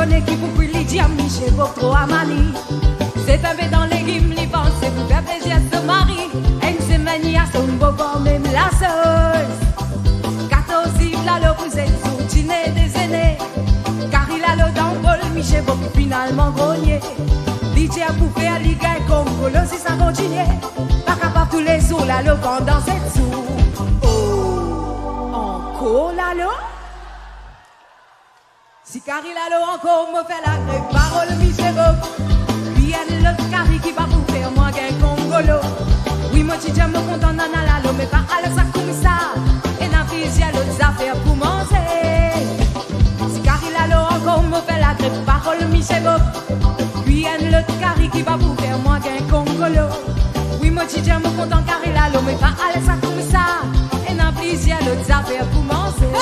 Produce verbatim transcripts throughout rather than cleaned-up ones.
connais qui pour lui dire Michel pour trop à mani. C'est un peu dans les légumes, les pensées pour faire plaisir à son mari. Elle se manie à son beau corps, même la sauce. quatorze là, le vous êtes sous dîner des aînés. Car il a le dent bol, Michel pour finalement grogner. D J a bouffé à ligue comme Colo si ça continue. Pas capable tous les jours, là, le pendant cette sous. Oh, encore là, le si Carrie Lalo encore me fait la grève, parole misérable. Puis elle le Carrie qui va vous faire moins qu'un Congolo. Oui, moi, tu me content dans la lalo, mais pas à la sac comme ça. Et n'a plus y'a l'autre affaire pour manger. Si Carrie Lalo encore me fait la grève, parole misérable. Puis elle le Carrie qui va vous faire moins qu'un Congolo. Oui, moi, tu me content Carrie Lalo, mais pas à la sac comme ça. Et n'a plus y'a l'autre affaire pour manger.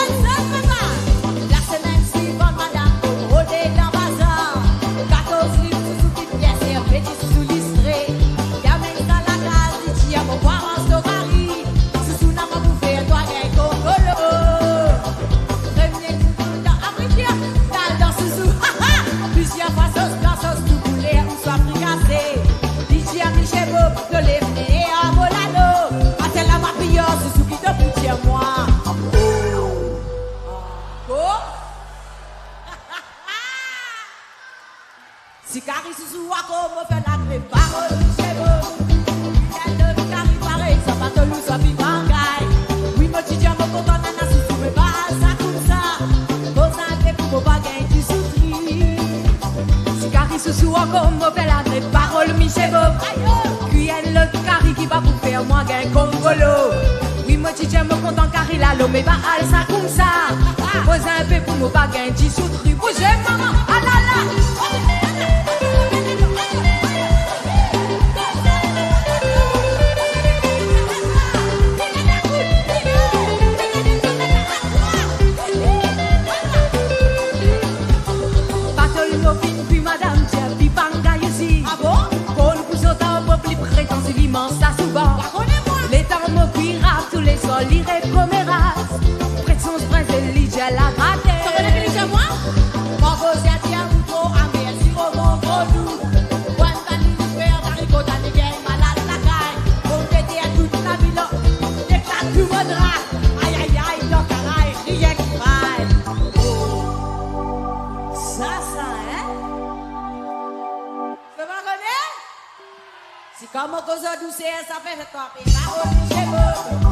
Si Carrie Sousou a comme fait la grève, parole chez vous. Il y a le Carrie pareil, ça va te louer, ça vit bagaille. Oui, moi, tu dis à mon content, nana Sousou, mais pas ça comme ça. Vos entrées pour vos bagailles, tu souffris. Si Carrie Sousou a comme fait la grève, parole Michel Bob. Puis elle le Carrie qui va vous faire moins gain Congolo. Oui, moi, tu dis à mon content, Carrie Lalo, mais pas à ça comme ça. Vos un peu pour vos bagailles, tu souffris. Bougez, maman, ah là là. Les temps me cuira tous les sols, l'irait promeras. Près de son sprint, elle lit, elle a gratté. Tu connais que les moi? Mon gosse, y'a tiens ou trop amer, si au bon gros doux. Quand t'as dit faire, t'as rigolé, t'as dit qu'elle malade la caille. Pour t'aider à toute la ville, t'éclates tout mon drap. Aïe aïe aïe, dans ta raille, rien qui faille. Ça, ça, hein? Tu m'en connais? Si comme on cause douce, ça fait toi, parole chez vous.